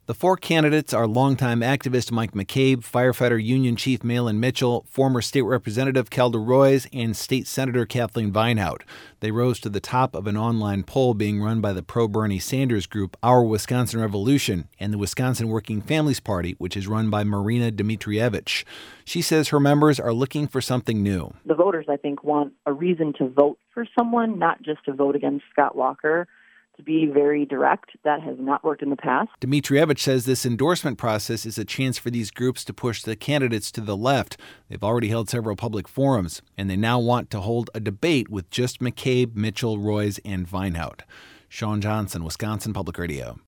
The four candidates are longtime activist Mike McCabe, firefighter Union Chief Malin Mitchell, former State Representative Kelda Roys, and State Senator Kathleen Vinehout. They rose to the top of an online poll being run by the pro-Bernie Sanders group Our Wisconsin Revolution and the Wisconsin Working Families Party, which is run by Marina Dmitrievich. She says her members are looking for something new. The voters, I think, want a reason to vote for someone, not just to vote against Scott Walker. To be very direct, that has not worked in the past. Dmitrievich says this endorsement process is a chance for these groups to push the candidates to the left. They've already held several public forums, and they now want to hold a debate with just McCabe, Mitchell, Roys, and Vinehout. Sean Johnson, Wisconsin Public Radio.